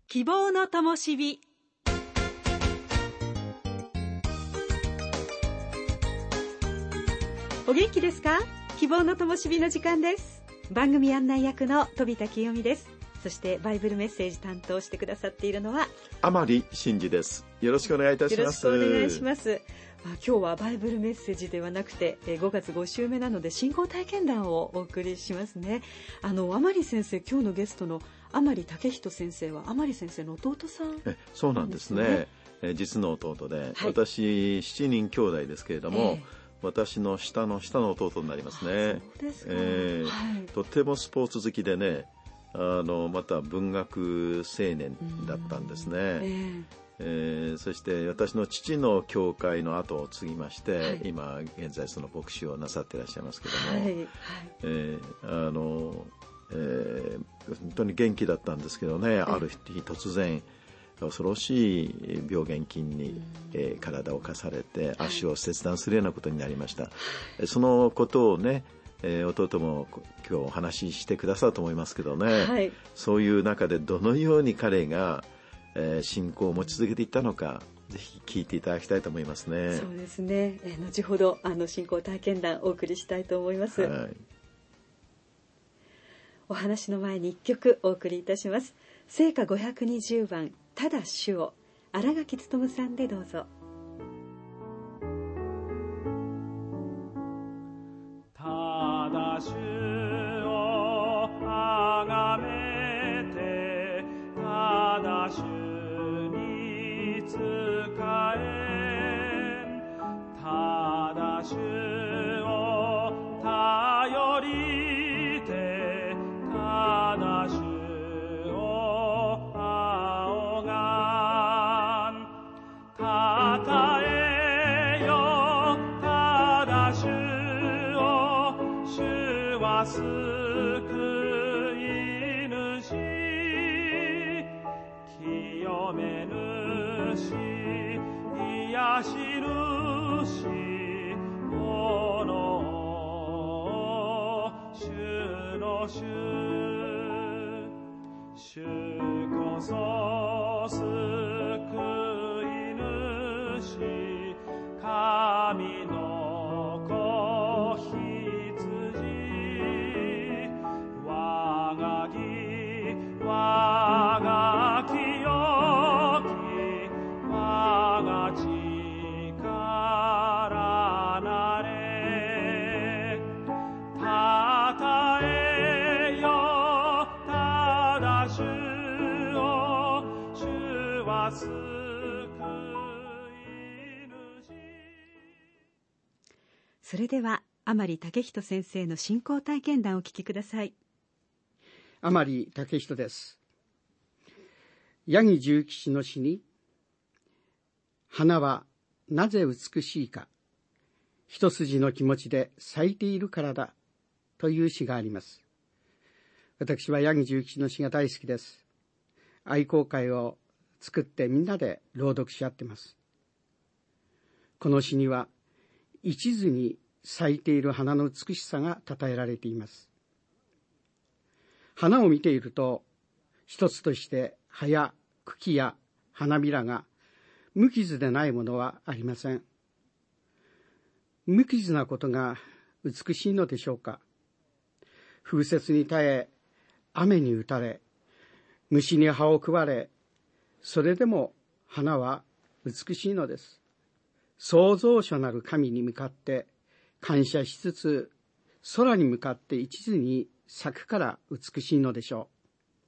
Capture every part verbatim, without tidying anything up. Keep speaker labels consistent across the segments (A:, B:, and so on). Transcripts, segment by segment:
A: 希望の灯火。お元気ですか？希望の灯火の時間です。番組案内役の飛田清美です。そしてバイブルメッセージ担当してくださっているのは
B: 甘利真司です。よろしくお願いいたします。
A: よろしくお願いします。まあ、今日はバイブルメッセージではなくてごがつご週目なので信仰体験談をお送りしますね。あの甘利先生、今日のゲストの甘利武人先生は甘利先生の弟さんなんですね。
B: えそうなんですね。え実の弟で、はい、私しちにん兄弟ですけれども、えー、私の下の下の弟になりますね。
A: そうですか。
B: えーはい、とてもスポーツ好きでね、あのまた文学青年だったんですね。えーえー、そして私の父の教会の後を継ぎまして、はい、今現在その牧師をなさっていらっしゃいますけども、はいはい、えー、あの、えー、本当に元気だったんですけどね、ある日突然恐ろしい病原菌に、えー、体を侵されて足を切断するようなことになりました。はい、そのことをね、えー、弟も今日お話ししてくださると思いますけどね、はい、そういう中でどのように彼が、えー、信仰を持ち続けていったのか、ぜひ聞いていただきたいと思いますね。
A: そうですね、えー、後ほどあの信仰体験談お送りしたいと思います。はい、お話の前にいっきょくお送りいたします。聖歌ごひゃくにじゅうばんただ主を、新垣勉さんでどうぞ。
C: ただ主をあがめて、ただ主に仕え、ただ主を頼りて、ただ主を仰がん、たたえよただ主を、主は救い主、清め主、癒し主、おの主の主、主こそ救い主、神の子羊、我が義我が清き我が力なれ、たたえよただ主を、主は救い主。
A: それでは甘利武人先生の信仰体験談をお聞きください。
D: 甘利武人です。八木重吉の詩に、花はなぜ美しいか、一筋の気持ちで咲いているからだという詩があります。私は八木重吉の詩が大好きです。愛好会を作ってみんなで朗読し合っています。この詩には一途に咲いている花の美しさが称えられています。花を見ていると、一つとして葉や茎や花びらが無傷でないものはありません。無傷なことが美しいのでしょうか。風雪に耐え、雨に打たれ、虫に葉を食われ、それでも花は美しいのです。創造主なる神に向かって感謝しつつ、空に向かって一途に咲くから美しいのでしょ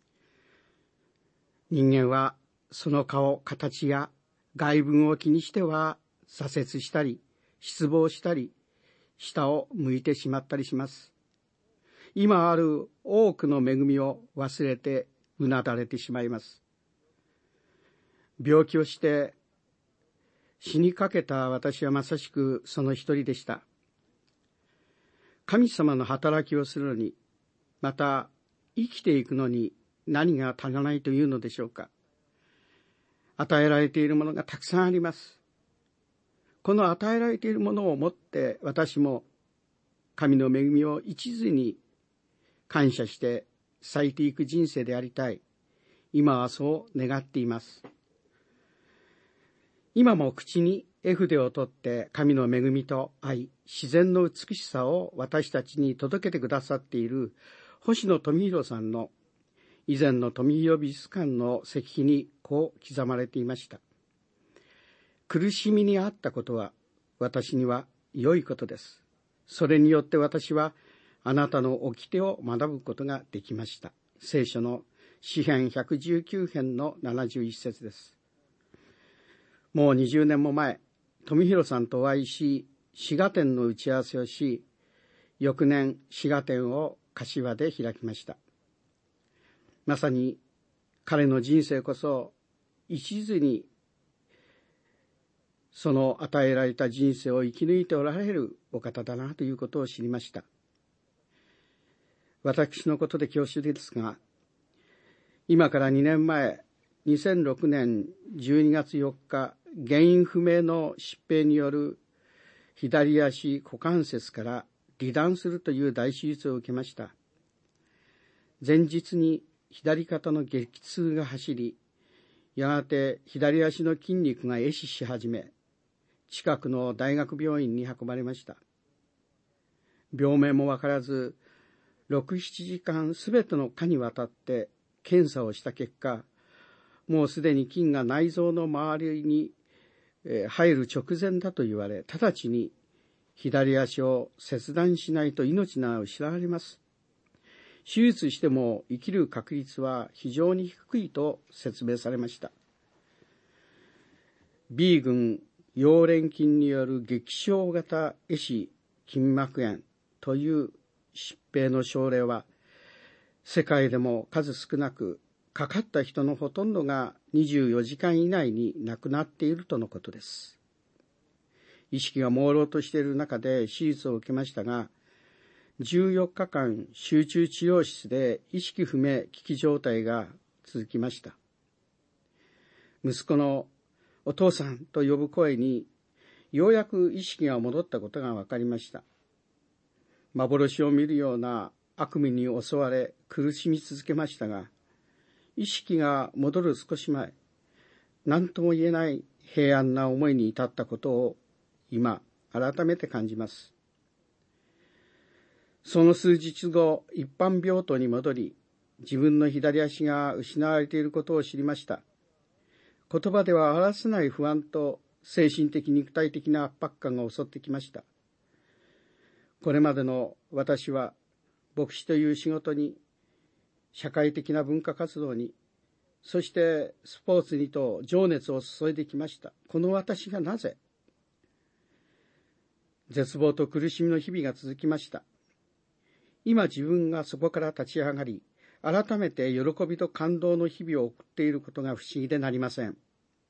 D: う。人間はその顔、形や外文を気にしては挫折したり、失望したり、下を向いてしまったりします。今ある多くの恵みを忘れてうなだれてしまいます。病気をして死にかけた私はまさしくその一人でした。神様の働きをするのに、また生きていくのに何が足らないというのでしょうか。与えられているものがたくさんあります。この与えられているものをもって私も神の恵みを一途に感謝して咲いていく人生でありたい。 今はそう願っています。今も口に絵筆を取って神の恵みと愛、自然の美しさを私たちに届けてくださっている星野富弘さんの以前の富弘美術館の石碑にこう刻まれていました。苦しみにあったことは私には良いことです。それによって私はあなたの掟を学ぶことができました。聖書の詩編ひゃくじゅうきゅう編のななじゅういち節です。もうにじゅうねんも前、富弘さんとお会いし、詩画展の打ち合わせをし、翌年詩画展を柏で開きました。まさに彼の人生こそ一途にその与えられた人生を生き抜いておられるお方だなということを知りました。私のことで恐縮ですが、今からにねんまえ、にせんろくねんじゅうにがつよっか、原因不明の疾病による左足股関節から離断するという大手術を受けました。前日に左肩の激痛が走り、やがて左足の筋肉が壊死し始め、近くの大学病院に運ばれました。病名もわからず、ろく、ななじかんすべての科にわたって検査をした結果、もうすでに菌が内臓の周りに入る直前だと言われ、直ちに左足を切断しないと命が失われます。手術しても生きる確率は非常に低いと説明されました。B 群溶連菌による激小型壊死筋膜炎という疾病の症例は世界でも数少なく、かかった人のほとんどがにじゅうよじかん以内に亡くなっているとのことです。意識が朦朧としている中で手術を受けましたが、じゅうよっかかん集中治療室で意識不明危機状態が続きました。息子のお父さんと呼ぶ声にようやく意識が戻ったことが分かりました。幻を見るような悪夢に襲われ苦しみ続けましたが、意識が戻る少し前、何とも言えない平安な思いに至ったことを今改めて感じます。その数日後、一般病棟に戻り、自分の左足が失われていることを知りました。言葉では表せない不安と精神的肉体的な圧迫感が襲ってきました。これまでの私は牧師という仕事に、社会的な文化活動に、そしてスポーツにと情熱を注いできました。この私がなぜ絶望と苦しみの日々が続きました。今自分がそこから立ち上がり、改めて喜びと感動の日々を送っていることが不思議でなりません。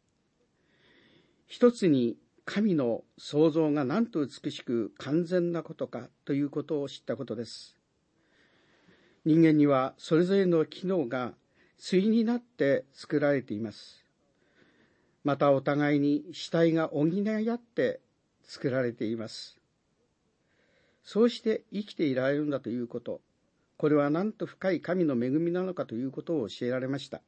D: 一つに神の創造がなんと美しく完全なことかということを知ったことです。人間にはそれぞれの機能が対になって作られています。またお互いに主体が補い合って作られています。そうして生きていられるんだということ、これはなんと深い神の恵みなのかということを教えられました。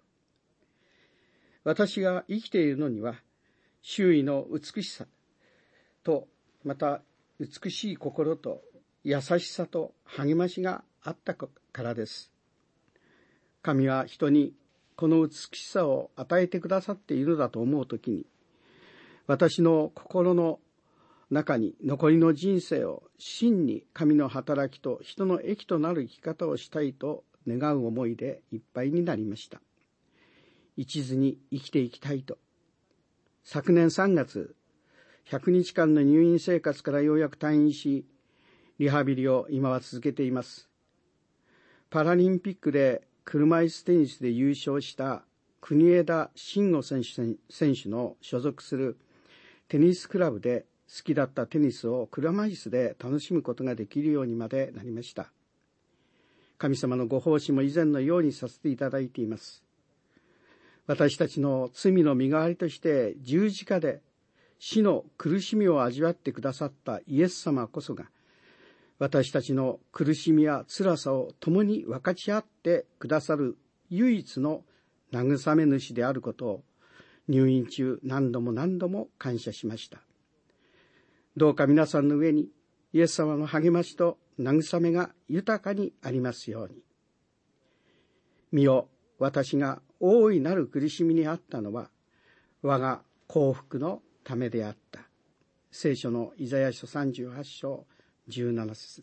D: 私が生きているのには、周囲の美しさと、また美しい心と優しさと励ましがあったからです。神は人にこの美しさを与えてくださっているのだと思うときに、私の心の中に残りの人生を真に神の働きと人の益となる生き方をしたいと願う思いでいっぱいになりました。一途に生きていきたいと。昨年さんがつ、ひゃくにちかんの入院生活からようやく退院し、リハビリを今は続けています。パラリンピックで車椅子テニスで優勝した国枝慎吾選手、選手の所属するテニスクラブで好きだったテニスを車椅子で楽しむことができるようにまでなりました。神様のご奉仕も以前のようにさせていただいています。私たちの罪の身代わりとして十字架で死の苦しみを味わってくださったイエス様こそが、私たちの苦しみや辛さを共に分かち合ってくださる唯一の慰め主であることを入院中何度も何度も感謝しました。どうか皆さんの上にイエス様の励ましと慰めが豊かにありますように。見よ、私が大いなる苦しみにあったのは我が幸福のためであった。聖書のイザヤ書さんじゅうはち章じゅうなな節です。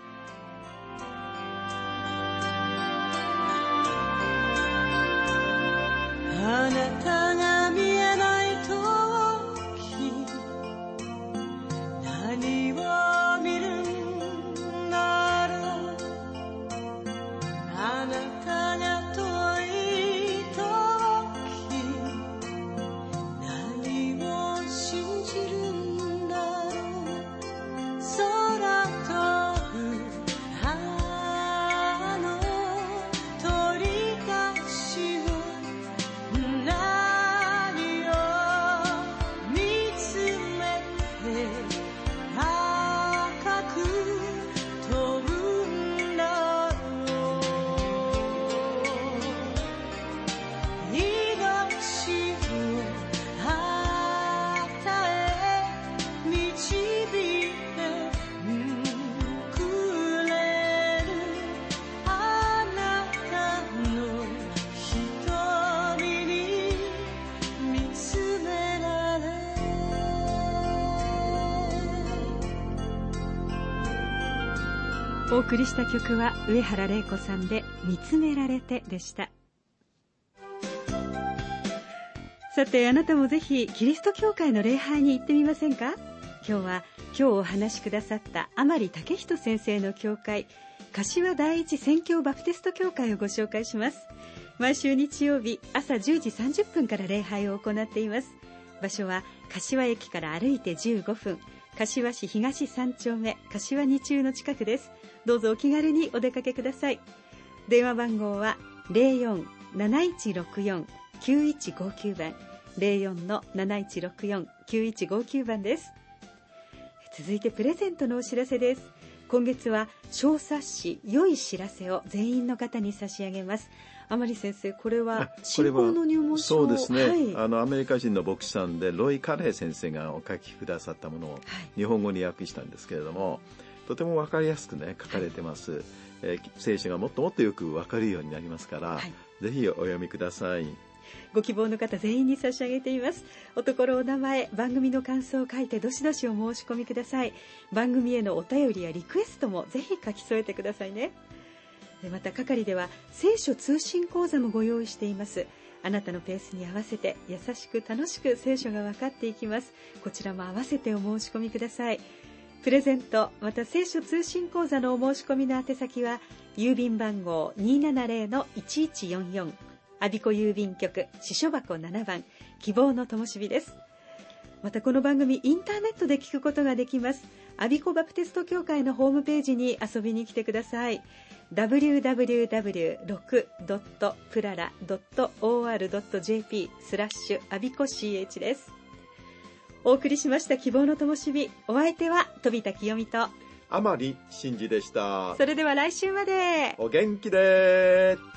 E: あなたが見えないとき何を見るんだろう。あなたが遠いとき何を信じるんだろう。空飛ぶあの鳥たちを
A: お送りした曲は上原玲子さんで見つめられてでした。さて、あなたもぜひキリスト教会の礼拝に行ってみませんか。今日は今日お話しくださった甘利武人先生の教会、柏第一宣教バプテスト教会をご紹介します。毎週日曜日朝じゅうじさんじゅっぷんから礼拝を行っています。場所は柏駅から歩いてじゅうごふん、柏市東さん丁目柏二中の近くです。どうぞお気軽にお出かけください。電話番号は ゼロよん なないちろくよん きゅういちごきゅう 番 ゼロよん なないちろくよん きゅういちごきゅう 番です。続いてプレゼントのお知らせです。今月は小冊子良い知らせを全員の方に差し上げます。甘利先生、これは信仰の入門書。
B: そうですね、
A: はい、
B: あのアメリカ人の牧師さんでロイ・カレー先生がお書きくださったものを日本語に訳したんですけれども、はい、とても分かりやすくね書かれてます、はい、えー、聖書がもっともっとよく分かるようになりますから、はい、ぜひお読みください。
A: ご希望の方全員に差し上げています。おところ、お名前、番組の感想を書いてどしどしお申し込みください。番組へのお便りやリクエストもぜひ書き添えてくださいね。また係では聖書通信講座もご用意しています。あなたのペースに合わせて優しく楽しく聖書が分かっていきます。こちらも合わせてお申し込みください。プレゼントまた聖書通信講座のお申し込みの宛先は郵便番号 にーななぜろ いちいちよんよん 我孫子郵便局支所箱ななばん希望の灯火です。またこの番組インターネットで聞くことができます。我孫子バプテスト教会のホームページに遊びに来てください。ダブリューダブリューダブリュー ろく ドット プララ ドット オーアール ドット ジェーピー スラッシュアビコ シーエイチ です。お送りしました希望の灯火、お相手は飛田清美と
B: 甘利真司でした。
A: それでは来週まで
B: お元気で。